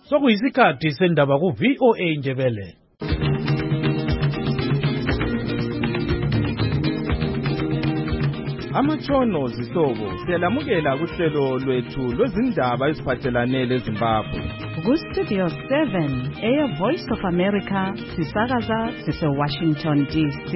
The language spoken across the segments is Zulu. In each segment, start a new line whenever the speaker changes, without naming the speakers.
Sokuyisikhathi sendaba ku VOA Ndebele.
Amatshono zihlobo siyalamukela kuhlelo lwethu lwezindaba eziphathelane leZimbabwe.
Ku-Studio 7 Air Voice of America sisakaza sise-Washington DC.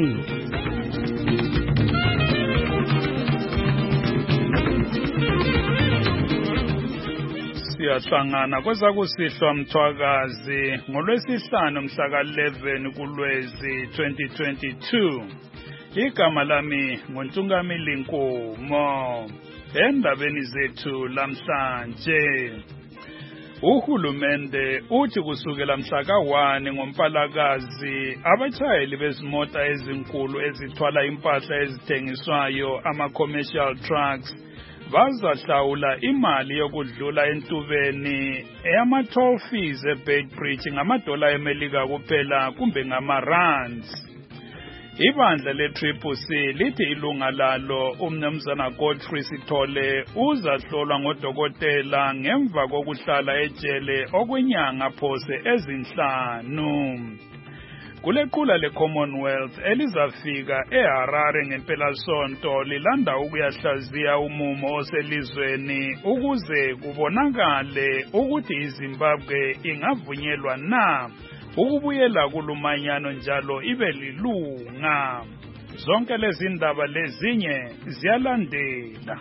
Siyahlangana kwezakusihlwa Mthwakazi ngolwesihlanu mhla ka-11 kuLwezi 2022. Igama lami nguNtungamili Nkomo. Endabeni zethu lamhlanje, uhulumende uthi kusukela mhla ka-1 ngoMpalakazi abatshayeli bezimota ezinkulu ezithwala impahla ezithengiswayo ama-commercial trucks bazahlawula imali yokudlula entubeni eyama-toll fees eBeitbridge ngamadola eMelika kuphela kumbe ngama-rands. Ibandla le-CCC lithi ilunga lalo umnumzana Godfrey Sithole uzahlolwa ngodokotela ngemva kokuhlala ejele okwenyanga phose ezinhlanu. Kulequla le-Commonwealth elizafika eHarare ngempelasonto lilanda ukuyahlaziya umumo oselizweni ukuze kubonakale ukuthi iZimbabwe ingavunyelwa na ukubuyela kulumanyano njalo ibe lilunga. Zonke lezi ndaba lezinye ziyalandela.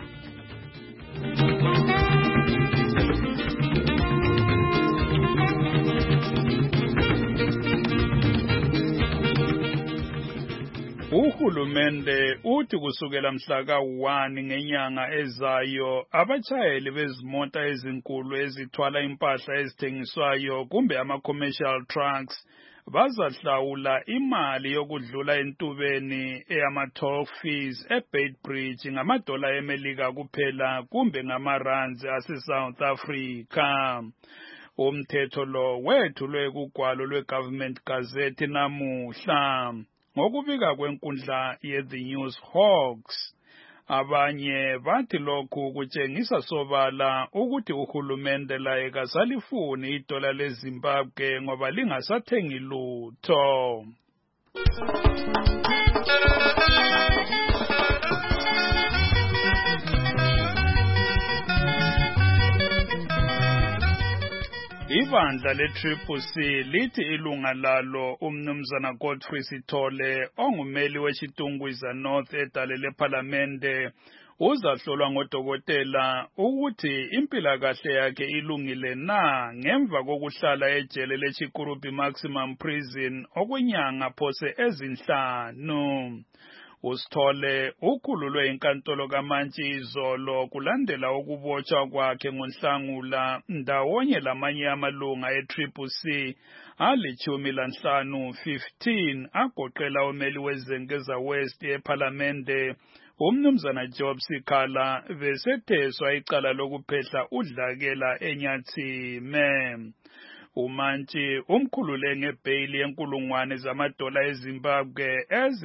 Uhulumende uthi kusukela mhla ka-1 ngenyanga ezayo abatshayeli bezimota ezinkulu ezithwala impahla ezithengiswayo kumbe ama-commercial trucks bazahlawula imali yokudlula entubeni eyama-toll fees eBeitbridge ngamadola eMelika kuphela kumbe ngama-rands ase-South Africa. Umthetho lo wethulwe kugwalo lwe-Government Gazette namuhla. Ngokubika kwenkundla ye-The News Hawks, abanye bathi lokhu kutshengisa sobala ukuthi uhulumende laye kasalifuni idola leZimbabwe ngoba lingasathengi lutho. Ibandla le-CCC lithi ilunga lalo umnumzana Godfrey Sithole ongumeli weChitungwiza North edale lePhalamende uzahlolwa ngodokotela ukuthi impilakahle yakhe ilungile na ngemva kokuhlala ejele leChikurupi Maximum Prison okwenyanga phose ezinhlanu. Usithole ukhululwe inkantolo kaMantshi izolo kulandela ukubotshwa kwakhe ngoNhlangula ndawonye lamanye amalunga e-CCC ali-15 agoqela umeli weZengeza West ePhalamende umnumzana Job Sikhala besetheswa icala lokuphehla udlakela eNyathime. uMantshi umkhulule ngebheyili yenkulungwane zamadola eZimbabwe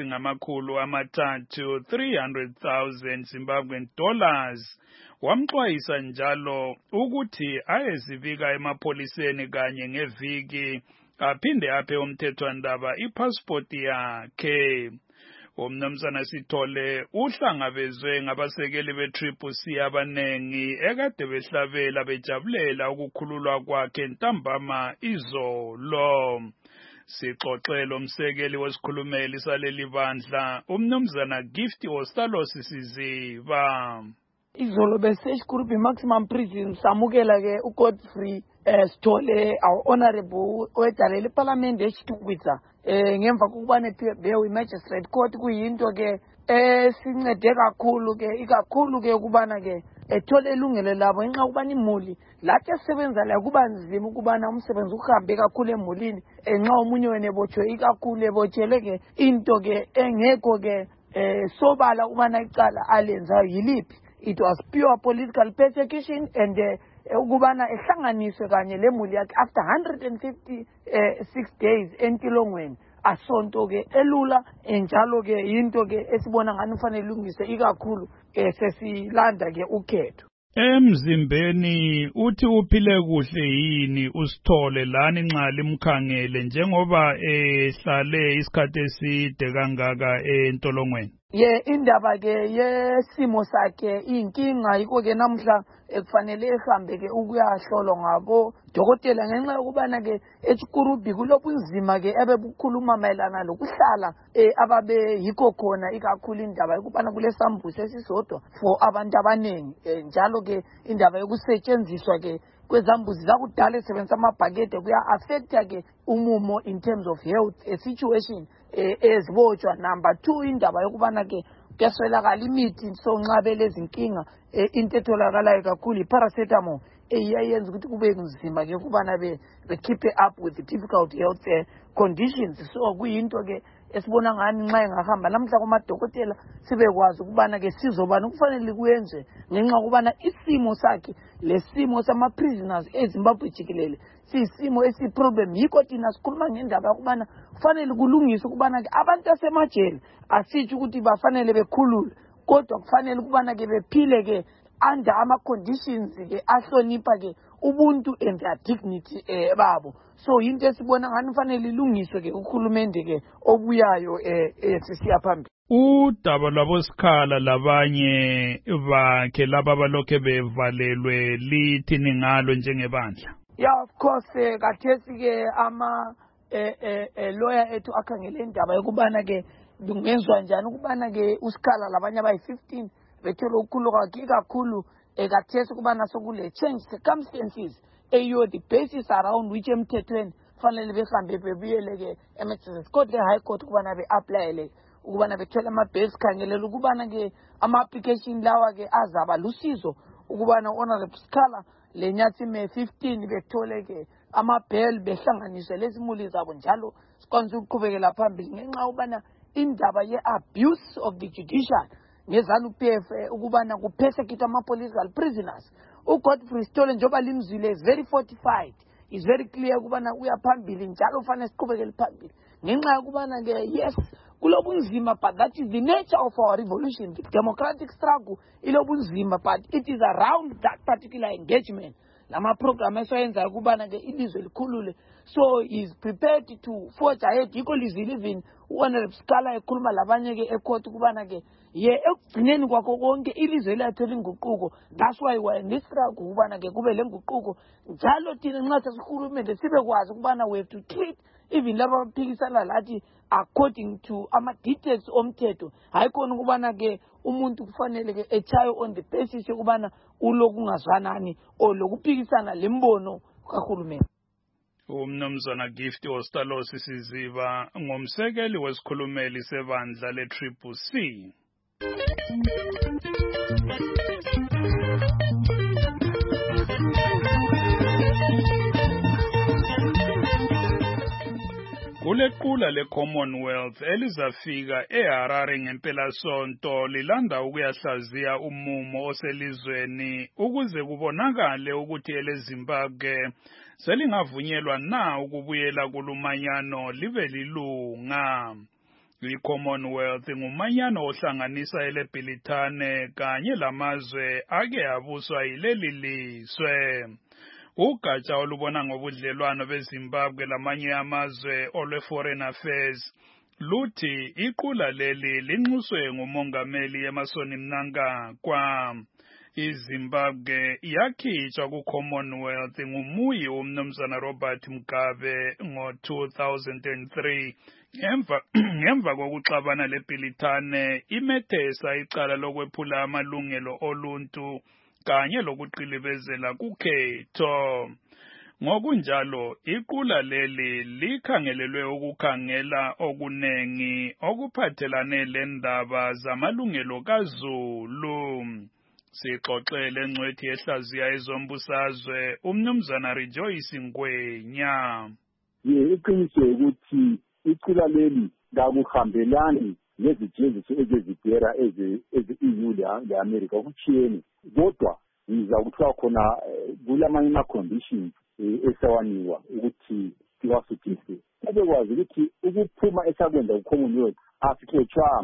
ezingama-300,000 Zimbabwean dollars. Wamxwayisa njalo ukuthi ayezibika emapholiseni kanye ngeviki aphinde aphe umthethwandaba ipasipoti yakhe. Umnumzana Sithole uhlangabezwe ngabasekeli be-CCC abanengi ekade behlabela bejabulela ukukhululwa kwakhe ntambama izolo. Sixoxele umsekeli wesikhulumeli saleli bandla umnumzana Gift Ostalosi Siziba.
Izolo beseChikurupi Maximum Prison samukela ke uGodfrey Sithole our honorable wedale lePhalamende eChitungwiza ngemva kokubana bewe magistrate court kuyinto ke sincede kakhulu ke ikakhulu ke ukubana ke ethole ilungelo labo ngenxa ukubana imuli lathi esebenza la kuba nzima ukubana umsebenzi uhambe kakhulu emulini nxa omunye wena ebotshwe ikakhulu ebotshele ke into ke engekho ke sobala ukubana icala alenzayo yiliphi. It was pure political persecution and ukubana ehlanganiswe kanye lemuli yakhe after 156 days entilongweni asonto ke elula enjalo ke into ke esibona ngani ufanele ilungiswe ikakhulu sesilanda ke ukhetho.
Emzimbeni uthi uphile kuhle yini uSithole lani nxa limkhangele njengoba ehlale isikhathi eside kangaka entolongweni?
Indaba ke yesimo sakhe inkinga yiko ke namhla ekufanele ehambe ke ukuyahlolwa ngabo dokotela ngenxa yokubana ke eChikurubi kulobunzima ke ebebukhuluma mayelana lokuhlala ababe yikho khona ikakhulu indaba yokubana kulesambuzi esisodwa for abantu abaningi njalo ke indaba yokusetshenziswa ke kwezambuzi zakudala esebenzisa amabhakede kuya affecta ke umumo in terms of health situation ezibotshwa. Number 2 indaba yokubana ke kuyaswelakala imithi so nxa belezinkinga into etholakalayo kakhulu i-paracetamol eyayenza ukuthi kube nzima ke ukubana be-keep up with the difficult health conditions. So kuyinto ke esibona ngani nxa engahamba namhla kumadokotela sibekwazi ukubana ke sizobani kufanele kuyenze ngenxa ukubana isimo sakhe lesimo sama-prisoners eZimbabwe jikelele siyisimo esiproblem. Yikho thina sikhuluma ngendaba yokubana kufanele kulungiswe ukubana ke abantu asemajele asitsho ukuthi bafanele bekhululwe kodwa kufanele ukubana ke bephile ke under ama-conditions ke ahlonipha ke ubuntu and their dignity babo. So into esibona ngani kufanele ilungiswe ke ukhulumende ke obuyayo sisiya phambili.
Udaba lwabosikhala labanye bakhe laba balokhe bevalelwe lithini ngalo njengebandla?
Of course kathesi ke ama lawyer ethu akhangele indaba yokubana ke kungenzwa njani ukubana ke usikhala labanye abayi-15 bethola ukukhulu kwakhe kakhulu kathesi ukubana sokule change circumstances eyo the basis around which emthethweni fanele behambe bebuyele ke eMagistrates Court High Court ukubana be-applyele ukubana bethole ama-bail sikhangelela ukubana ke ama-application lawa ke azaba lusizo ukubana Honorable Sikhala lenyathi me-15 bethole ke ama-bail behlanganiswe lezimuli zabo njalo sikwanise ukuqhubekela phambili ngenxa ukubana indaba ye-abuse of the judicial ngezanu-PF ukubana kupersecute ama-political prisoners. uGodfrey Sithole njengoba limzwile is very fortified, is very clear ukubana uyaphambili njalo ufanele siqhubekele phambili ngenxa yokubana ke yes kulobunzima but that is the nature of our revolution. The democratic struggle ilobunzima but it is around that particular engagement lama program esoyenza ukubana ke ilizwe likhulule. So he is prepared to forge ahead. Yikho living Honorable Sikhala ekhuluma labanye ke ecourt ukubana ke ekugcineni kwakho konke ilizwe lathola inguquko. That's why we are in this struggle ukubana ke kube lenguquko njalo thina nxa sesikhulumende sibekwazi ukubana we have to treat even laba abaphikisana lathi according to ama-details omthetho. Hayi khona ukubana ke umuntu kufanele ke echayo on the basis yokubana ulokungazwanani o lokuphikisana lembono kahulumeni.
Umnumzana Gift Ostalosi Siziba ngumsekeli wesikhulumeli sebandla le-Triple C. Kulequla le-Commonwealth elizafika eHarare ngempelasonto lilanda ukuyahlaziya umumo oselizweni ukuze kubonakale ukuthi eleZimbabwe selingavunyelwa na ukubuyela kulumanyano libe lilunga. I-Commonwealth ngumanyano ohlanganisa eleBrithani kanye lamazwe ake abuswa yileli lizwe. Ugatsha olubona ngobudlelwano beZimbabwe lamanye amazwe olwe-Foreign Affairs luthi iqula leli linxuswe ngumongameli Emmerson Mnangagwa. iZimbabwe yakhitshwa ku-Commonwealth ngumuyi umnumzana Robert Mugabe ngo-2003 ngemva kokuxabana leBrithani imethesa icala lokwephula amalungelo oluntu kanye lokuqilibezela kukhetho. Ngokunjalo iqula leli likhangelelwe ukukhangela okunengi okuphathelane lendaba zamalungelo kaZulu. Sixoxele ngcwethi ehlaziya ezombusazwe umnumzana Rejoice Ngwenya.
Iqiniso ukuthi iqula leli kakuhambelani nezijeziso ezizibhera eze-EU le-America kuthiyeni kodwa ngiza kuthiwa khona kulamanye ama-conditions esawaniwa ukuthi siwasuthiswe. Abekwazi ukuthi ukuphuma esakwenza ku-Commonwealth asikhetshwanga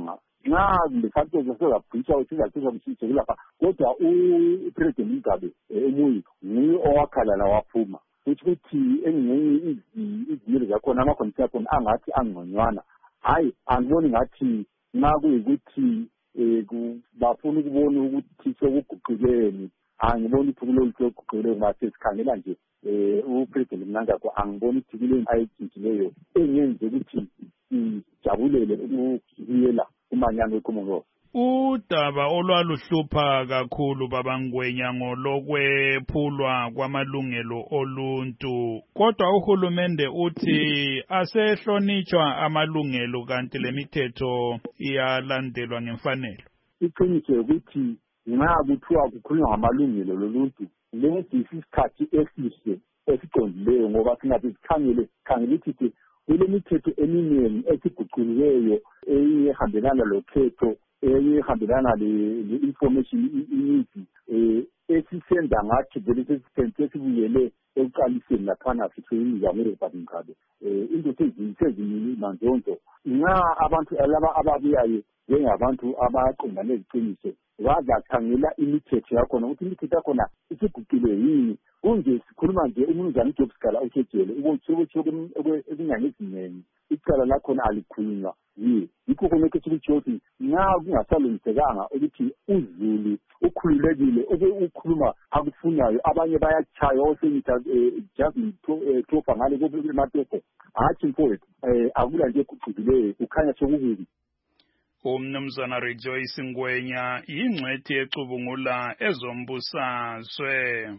nxa lesantos sezabhitsha sizathisha kusisekulapha kodwa upresident Mugabe emuyi nguye owakhala waphuma ukuthi engcenye izimilo zakhona amakhonisa akhona angathi angconywana hayi angiboni ngathi nxa kuyikuthi bafuna ukubona ukuthi sekuguqukeni angiboni ukuthi kulolu soguqukele ngase sikhangela nje upresident Mnangagwa angiboni ukuthi kule ayitshintshileyo engenze ukuthi ijabulele ukuyela umanyano weCommonwealth.
Udaba olwaluhlupha kakhulu babangwenya ngolokwephulwa kwamalungelo oluntu kodwa uhulumende uthi asehlonitshwa amalungelo kanti lemithetho iyalandelwa ngemfanelo.
Iqiniso ukuthi nxa kuthiwa kukhulunywa ngamalungelo loluntu lesi isikhathi esihle esiqondileyo ngoba singathi sikhangele ukuthi kulemithetho eminingi esiguquliweyo ehambelana lokhetho ehambelana le-information iningi esisenza ngathi vele sesibuyele ekuqaliseni laphana sithoyiniza Mugabe into sezimanzonzo nxa abantu laba ababuyayo njengabantu abaqondane leziqiniso bazakhangela imithetho yakhona ukuthi imithetho yakhona isiguqile yini kunje sikhuluma nje umnumzana uJob Sikala uthejele ekunyanga ezinengi icala lakhona alikhulunywa yikho konke esikutsho ukuthi nxa kungasalungisekanga ukuthi uZulu ukhululekile ukukhuluma akufunayo abanye bayachaya osenita Jasmine Tofa ngale kumatoko hathi mfowethu akula nje kuqhubileyo kukhanya sokukubi.
Umnumzana Rejoice Ngwenya yingcwethi ecubungula ezombusazwe.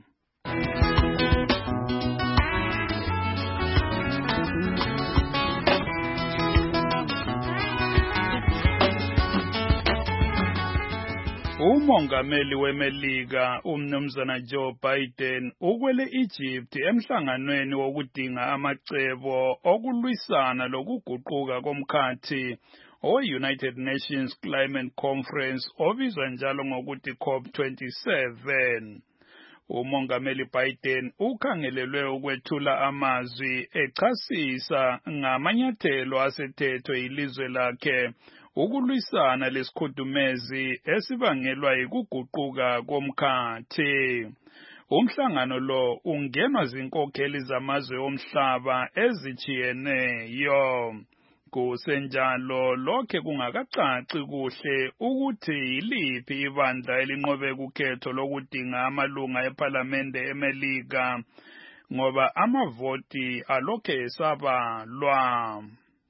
Umongameli weMelika umnumzana Joe Biden ukwele Egypt emhlanganweni wokudinga amacebo okulwisana lokuguquka komkhathi o-United Nations Climate Conference obizwa njalo ngokuthi COP27. Umongameli Biden ukhangelelwe ukwethula amazwi echasisa ngamanyathelo asethethwe ilizwe lakhe ukulwisana lesikhudumezi esibangelwa yikuguquka komkhathi. Umhlangano lo ungenwa zinkokheli zamazwe omhlaba ezijiyeneyo. Kusenjalo lokhe kungakacaci kuhle ukuthi yiliphi ibandla elinqobe kukhetho lokudinga amalunga eParliamente eMelika ngoba amavoti alokhe esabalwa.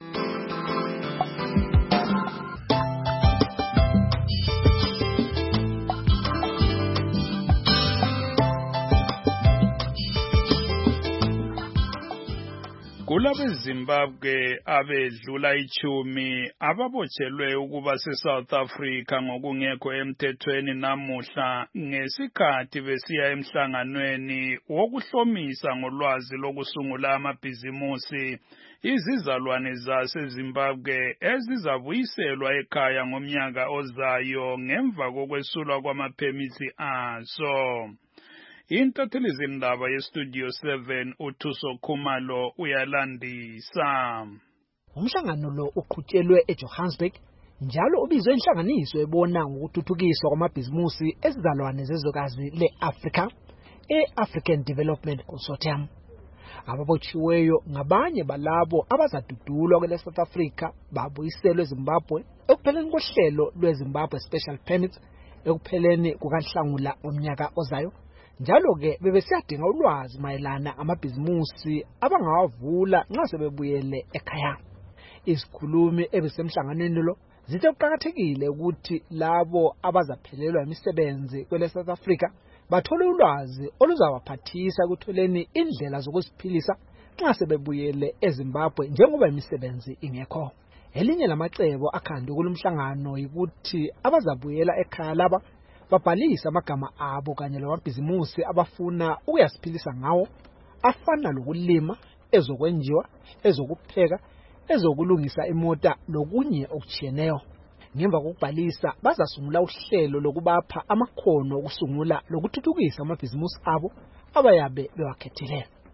KulabeZimbabwe abedlula 10 ababotshelwe ukuba seSouth Africa ngokungekho emthethweni namuhla ngesikhathi besiya emhlanganweni wokuhlomisa ngolwazi lokusungula amabhizimusi izizalwane zaseZimbabwe ezizabuyiselwa ekhaya ngomnyaka ozayo ngemva kokwesulwa kwamaphemithi aso. Intathelizindaba yeStudio 7 uThuso Khumalo uyalandisa.
Umhlangano lo uqhutshelwe eJohannesburg njalo ubizwe inhlanganiso ebona ngokuthuthukiswa kwamabhizimusi ezizalwane zezwekazi le-Africa e-African Development Consortium. Ababotshiweyo ngabanye balabo abazadudulwa kwele-South Africa babuyiselwe eZimbabwe ekupheleni kohlelo lweZimbabwe Special Permit ekupheleni kukaNhlangula ngomnyaka ozayo. Njalo ke bebesiyadinga ulwazi mayelana amabhizimusi abangawavula nxa sebebuyele ekhaya. Izikhulumi ebisemhlanganweni lo zithe kuqakathekile ukuthi labo abazaphelelwa imisebenzi kwele South Africa bathole ulwazi oluzawaphathisa ekutholeni indlela zokuziphilisa nxa sebebuyele eZimbabwe njengoba imisebenzi ingekho. Elinye lamacebo akhandwe kulomhlangano ukuthi abazabuyela ekhaya laba babhalisa amagama abo kanye lamabhizimusi abafuna ukuyasiphilisa ngawo afana lokulima, ezokwenjiwa, ezokupheka, ezokulungisa imota lokunye okujiyeneyo. Ngemva kokubhalisa bazasungula uhlelo lokubapha amakhono okusungula lokuthuthukisa amabhizimusi abo abayabe bewakhethile.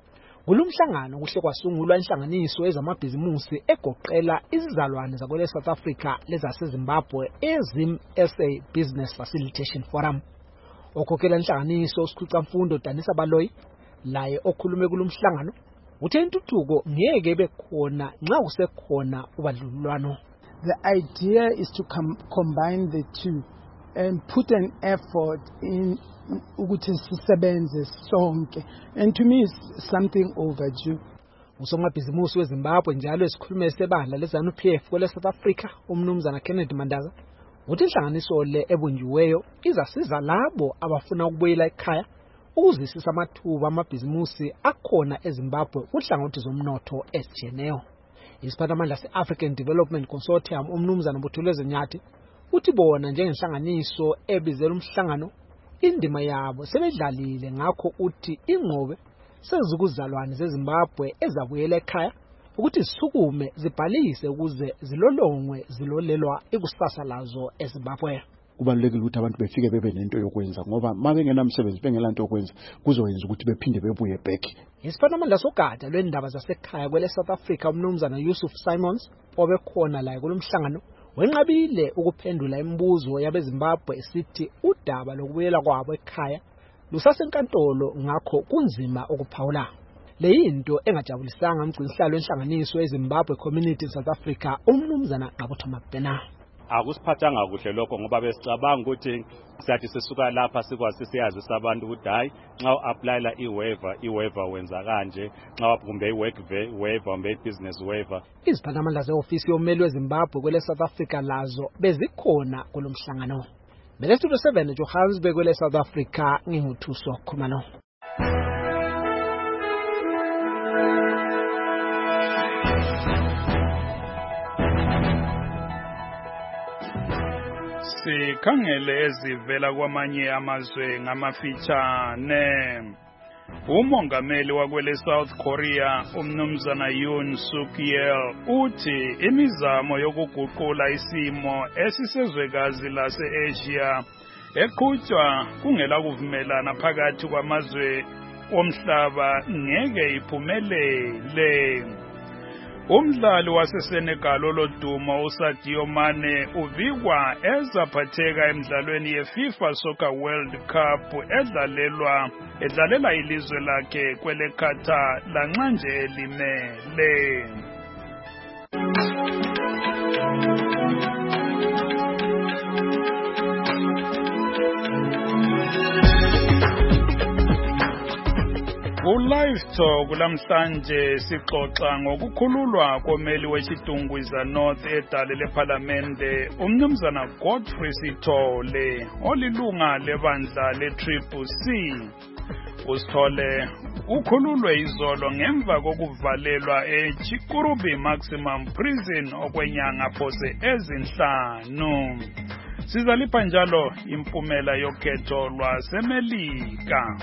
Kulumhlangano kuhle kwasungulwa inhlanganiso ezamabhizimusi egoqela izizalwane zakwele South Africa lezaseZimbabwe eZim SA Business Facilitation Forum. Okhokhela inhlanganiso uSikhulumfundo Danisa Baloyi laye okhulume kulumhlangano uthe intuthuko ngeke bekhona nxa kusekhona ubadlululwano.
The idea is to combine the two and put an effort in ukuthi sisebenze sonke, and to me it's something overdue.
Usomabhizimusi weZimbabwe njalo esikhulume sebandla leZANU-PF kwele South Africa umnumzana Kennedy Mandaza uthi inhlanganiso le ebunjiweyo izasiza labo abafuna ukubuyela ekhaya ukuzisisa amathuba amabhizimusi akhona eZimbabwe kuhlangothi zomnotho ezijeneyo. Isiphathamandla se-African Development Consortium umnumzana Buthuleze Nyathi uthi bona njengenhlanganiso ebizela umhlangano indima yabo sebedlalile ngakho uthi ingqobe sezikuzalwane zeZimbabwe ezabuyela ekhaya ukuthi zisukume zibhalise ukuze zilolongwe zilolelwa ikusasa lazo eZimbabwe.
Kubalulekile ukuthi abantu befike bebe nento yokwenza ngoba mabengenamsebenzi bengelanto yokwenza kuzoyenza ukuthi bephinde bebuye back.
Isiphathamandla sogada lwendaba zasekhaya kwele South Africa umnumzana Yusuf Simons obekhona la kulomhlangano wenqabile ukuphendula imibuzo yabeZimbabwe esithi udaba lokubuyela kwabo ekhaya lusasenkantolo ngakho kunzima ukuphawula. Leyinto engajabulisanga umgcinisihlalo wenhlanganiso eZimbabwe Community in South Africa umnumzana Ngabotho Mabhena.
Akusiphathanga kuhle lokho ngoba besicabanga ukuthi siyathi sisuka lapha sikwazi siyazi abantu ukuthi hayi nxa uapplyla iwaiver wenza kanje nxa kumbe iwork waiver kumbe ibusiness waiver.
Iziphathamandla zeofisi yommeli weZimbabwe kwele South Africa lazo bezikhona kulomhlangano. Belestudio 7 Johannesburg kwele South Africa nginguthuso Khumalo.
Sikhangele ezivela kwamanye amazwe ngamafitshane. Umongameli wakwele South Korea umnumzana Yoon Suk Yeol uthi imizamo yokuguqula isimo esisezwekazi lase-Asia eqhutshwa kungela kuvumelana phakathi kwamazwe omhlaba ngeke iphumelele. Umdlali waseSenegal olodumo uSadio Mane uvikwa ezaphatheka emidlalweni yeFIFA Soccer World Cup edlalela ilizwe lakhe kwele Qatar lanxa nje elimele. Live Talk lamhlanje sixoxa ngokukhululwa komeli wechidungwiza North edale leParlamente umnumzana Godfrey Sithole olilunga lebandla leTriple C. Usithole ukhululwe izolo ngemva kokuvalelwa eChikurubi Maximum Prison okwenyanga phose ezinhlanu. Sizalipha njalo impumela yokhetho lwaseMelika.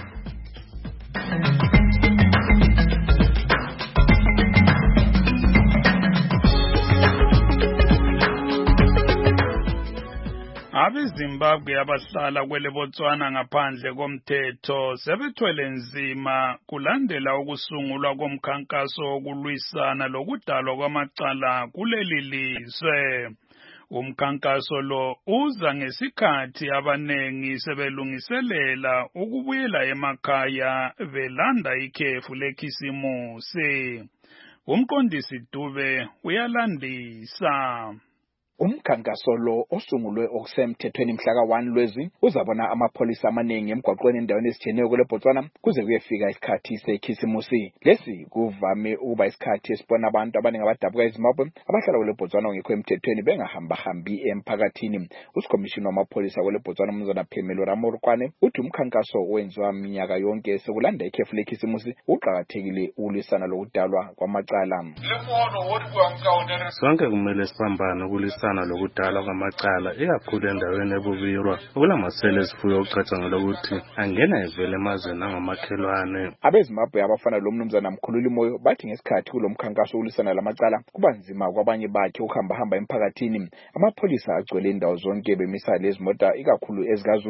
AbeZimbabwe abahlala kwele Botswana ngaphandle komthetho sebethwele nzima kulandela ukusungulwa komkhankaso wokulwisana lokudalwa kwamacala kuleli lizwe. Umkhankaso lo uza ngesikhathi abanengi sebelungiselela ukubuyela emakhaya belanda ikhefu lekhisimusi. Umqondisi Dube uyalandisa.
Umkhankaso lo osungulwe okusemthethweni mhla ka-1 Lwezi uzabona amapholisa amaningi emgwaqweni endaweni ezijeneyo kwele Botswana kuze kuyefika isikhathi sekhisimusi. Lesi kuvame ukuba isikhathi esibona abantu abaningi abadabuka eZimbabwe abahlala kwele Botswana ngekho emthethweni bengahamba-hambi emphakathini. Usikhomishini wamapholisa kwele Botswana umnumzana Phemelo Ramorokwane uthi umkhankaso wenziwa minyaka yonke sekulanda ikhefu lekhisimusi uqakathekile ukulwisana lokudalwa kwamacala.
Sonke kumele sibambane ukulwisana lokudala kwamacala ikakhulu endaweni ebubirwa okulamasele esifuyo okucatshangela ukuthi angena evele emazweni angamakhelwane.
AbeZimbabwe abafana lo mnumzana Mkhululi Moyo bathi ngesikhathi kulomkhankaso wokulisana lamacala kuba nzima kwabanye bakhe ukuhamba emphakathini. Amapholisa agcwele indawo zonke bemisa lezi mota ikakhulu ezikaZulu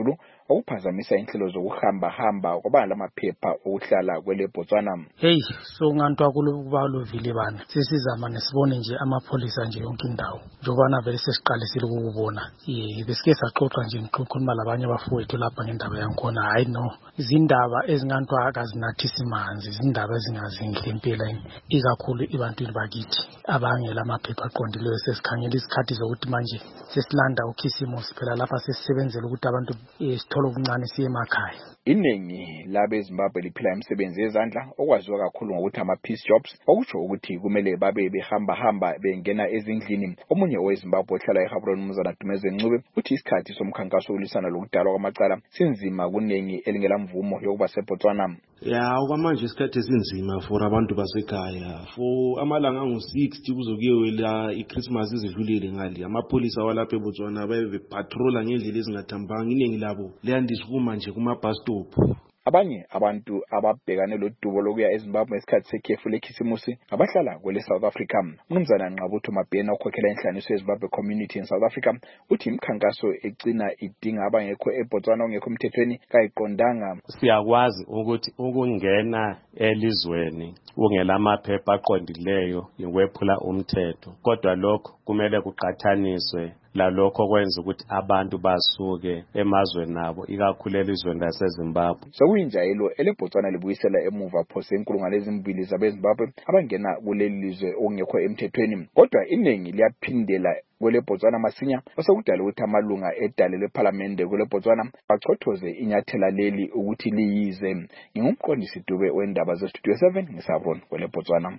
okuphazamisa inhlelo zokuhamba kwabana lamaphepha okuhlala kwele Botswana.
Hey, so nganto akubaluvile bana. Sisizama nesibone nje amapholisa nje yonke indawo. Njobana vele sesiqalisile ukubona. Besike saxoxa nje ngikhuluma labanye abafowethu lapha ngendaba yakhona. Hayi no. Izindaba ezinganto akazinathisi manzi, izindaba ezingazinhle impela ikakhulu ibantwini bakithi abangela amaphepha aqondileyo. Sesikhangela isikhathi zokuthi manje sesilanda ukhisimusi phela lapha sesisebenzela ukuthi abantu sithola okuncane siye emakhaya.
Iningi labe Zimbabwe liphila imisebenzi yezandla okwaziwa kakhulu ngokuthi ama-piece jobs, okutsho ukuthi kumele babe behamba bengena ezindlini. Omunye oweZimbabwe ohlala eGaborone uMnumzana Dumeze Ncube uthi isikhathi somkhankaso ulisana lokudalwa kwamacala sinzima kuningi elingela mvumo yokuba seBotswana.
Okwamanje isikhathi esinzima for abantu basekhaya. For amalanga angu-60 kuzokuyela iChristmas izidlulile ngali. Amapholisa walapha eBotswana bayepatrola ngendlela ezingathambanga. Iningi labo liyandisa ukuma nje kuma-bus stop.
Abanye abantu ababhekane lodubo lokuya eZimbabwe ngesikhathi sekhefu lekhisimusi abahlala kwele South Africa. Mnumzana Nqabutho Mabhena okhokhela inhlanganiso yeZimbabwe Community in South Africa uthi imikhankaso egcina idinga abangekho eBotswana ongekho emthethweni kayiqondanga.
Siyakwazi ukuthi ukungena elizweni ungela amaphepha aqondileyo ikwephula umthetho, kodwa lokho kumele kuqhathaniswe lalokho kwenza ukuthi abantu basuke emazweni nabo ikakhulu elizweni laseZimbabwe.
Sokuyinjayelo eleBotswana libuyisela emuva phose inkulungwane ezimbili zabeZimbabwe abangena kuleli lizwe okungekho emthethweni, kodwa iningi liyaphindela kwele Botswana masinya osokudala ukuthi amalunga edale leParliament kwele Botswana bachothoze inyathela leli ukuthi liyize. Ngingumqondisi Dube wendaba zeStudio 7 ngisabona kwele Botswana.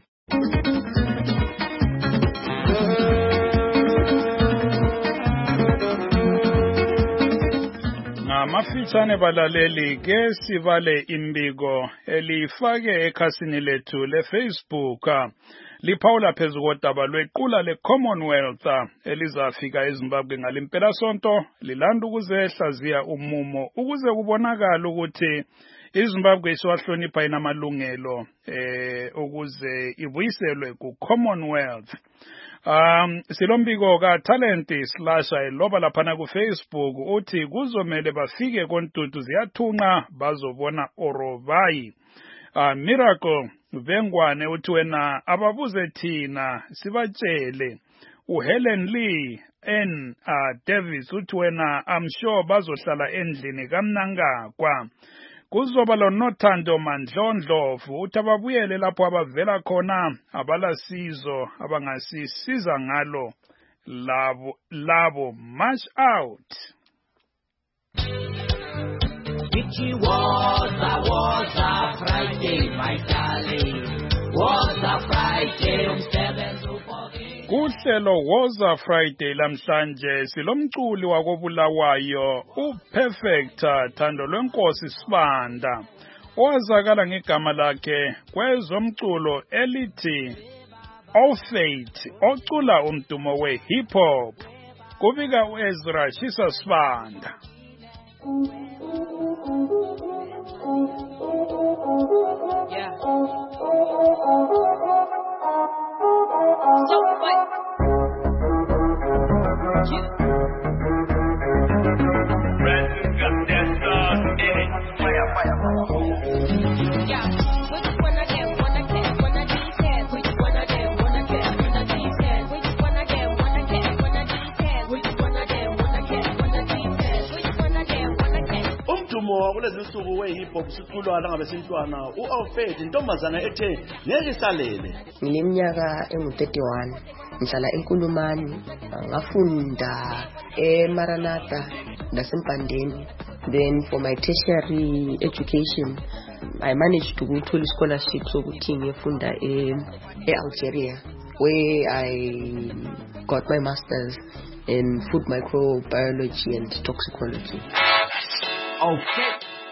Ngamafitshane balaleli ke sibale imbiko elifake ekhasini lethu leFacebook liphawula phezu kodaba lwequla leCommonwealth elizafika eZimbabwe ngalimpela sonto lilanda ukuzehlaziya umumo ukuze kubonakala ukuthi iZimbabwe isiwahlonipha inamalungelo ukuze ibuyiselwe kuCommonwealth. Silombiko ka Talent / loba laphana ku Facebook uthi kuzomela bafike kontutu ziyathunqa bazobona orovayi. Miracle Vengwane uthi wena ababuze thina sibatshele. uHelen Lee N Davis uthi wena I'm sure bazohlala endlini kamnangagwa. Kuzoba loNothando Mandlondlovu uthi ababuyele lapho abavela khona abalasizo abangasisiza ngalo labo march out.
It was a Friday, my darling. Was a Friday umsebenzi uphokile.
Kuhlelo was a Friday lamhlanje silomculi wakobulawayo uPerfect Thando lwenkosi Sibanda owazakala ngegama lakhe kwezomculo elithi Ofate ocula umdumo we-hip hop. Kubika uEzra Shisa Sibanda.
Yeah. So what?
Kulezi nsuku we-hip hop siculwa langabe sintwana uAlfred intombazana ethe ngeke isalele.
Ngineminyaka engu-31 ngihlala eNkulumani ngafunda eMaranatha naseMpandeni. Then for my tertiary education I managed to go to a scholarship sokuthi ngiyefunda eAlgeria where I got my masters in food microbiology and toxicology.
Okay.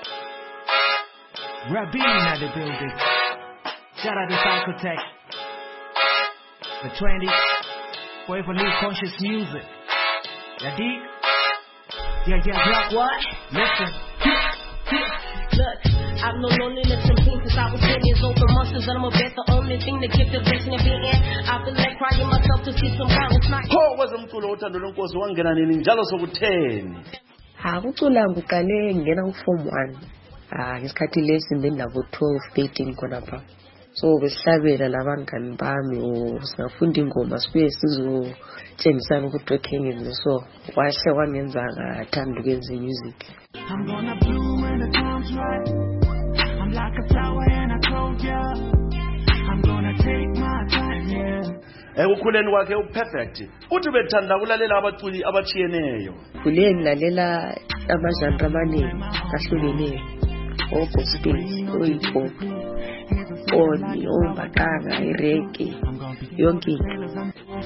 Rabin at the building. Shout out to Psychotech. The 20. Forever New Conscious Music. Yadi? Yeah. What? Listen. Look, I've known loneliness and pain since I was 10 years old. For monsters and I'm a bet the only thing that kept the blessing of being in. I feel like crying myself to see some countless nights.
Ho, wazamculo uthando lwenkosi wangena nini njalo soku-10.
Ukucula ngiqale ngena ku-form 1 ngesikhathi lesi benginabo 12-13 khonapha. So besihlabela labangani bami singafunda ingoma sibuye sizotshengisana ukuthi okay ngenze so wahle wangenza ngathanda ukwenza music.
I'm gonna bloom when the time's right. I'm like a flower and I told ya I'm gonna take my time, yeah.
Ukukhuleni kwakhe uperfect uthi bethanda ukulalela abaculi abachiyeneyo.
Khuleni lalela amazandla amaningi ahlukeneyo. Gospel, hip hop, oni, ombakanga, reggae, yonke into.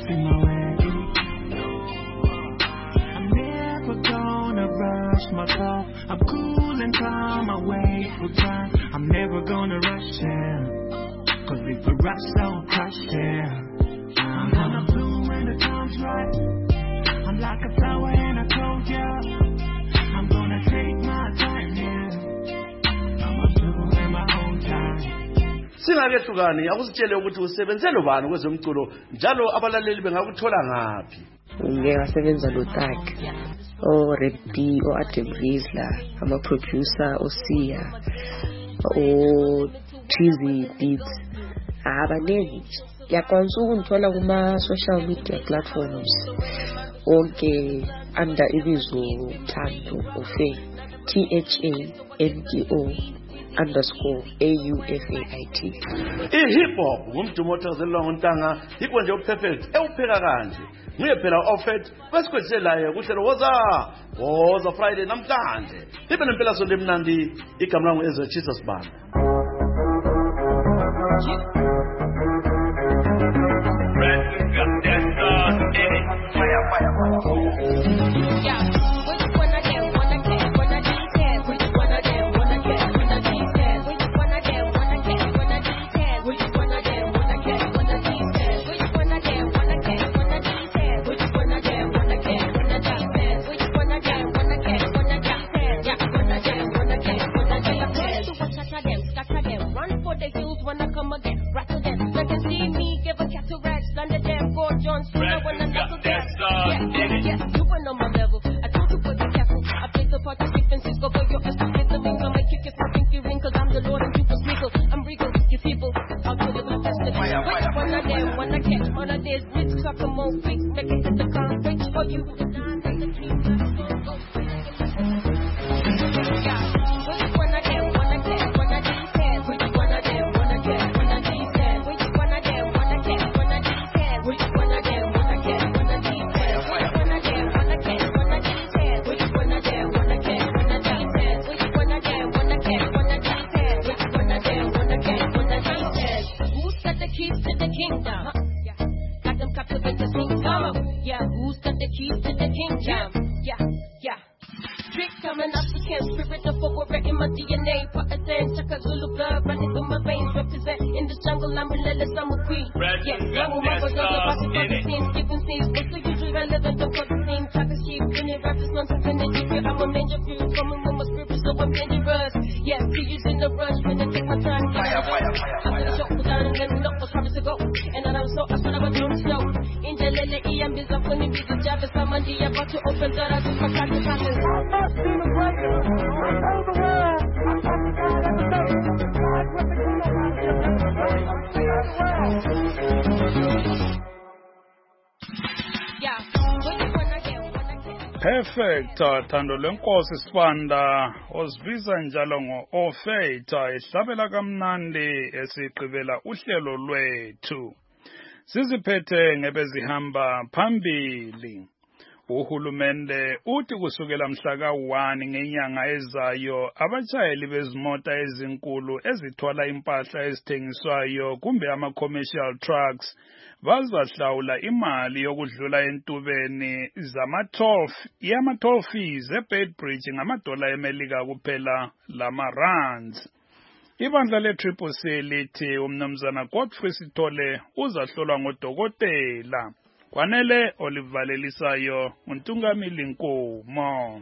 I'm never gonna rush myself. I'm cool and calm, I wait for time. I'm never gonna rush it. Cause if I rush, I'll crush it. I'm gonna bloom when the time's right. I'm like a flower and I told ya I'm gonna take my time, yeah.
Singakehlukani akusitshele ukuthi usebenzele bani kwezomculo njalo abalaleli bengakuthola ngapi.
Ngiyasebenza loTag Reddy Adam Rizla ama producer Sia Cheesy Beats abaningi yakwanisa ukungithola kuma social media platforms onke under ibizo Thando Ofait THANDO_AUFAIT.
Hip hop ngumdumo othazelwa ngontanga yikho nje uperfect ewupheka kanje. Nguye phela Ofait besikwethelayo kuhlelo woza Friday namhlanje. Libe nempela sonto emnandi igama langu Ezra Jesus Banda.
Perfect Thando lenkosi Sibanda osibiza njalo ngo-Ofait ihlabela kamnandi esiqhubela uhlelo lwethu siziphethe ngebezihamba phambili. Uhulumende uthi kusukela mhla ka-1 ngenyanga ezayo abatshayeli bezimota ezinkulu ezithwala impahla ezithengiswayo kumbe ama-commercial trucks bazahlawula imali yokudlula entubeni yama-toll fees eBeitbridge ngama-$1 eMelika kuphela lama-rands. Ibandla le-CCC lithi umnumzana Godfrey Sithole uzahlolwa ngodokotela. Kwanele olivalelisayo uNtungamili Nkomo.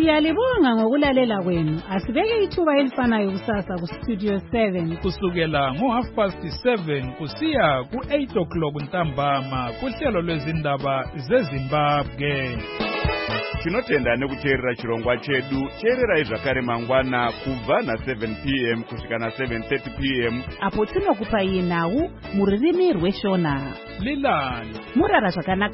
Siyalibonga ngokulalela kwenu. Asibeke ithuba elifanayo kusasa ku Studio 7
kusukela ngo7:30 kusiya ku8 ntambama kuhlelo lwezindaba zeZimbabwe.
Tinotenda nekuteerera chirongwa chedu. Teererai zvakare mangwana kubva na7 p.m. kusvika na7:30 p.m.
apo tinokupai nhau muririmi rweshona.
Lilani
Murara zvakanaka.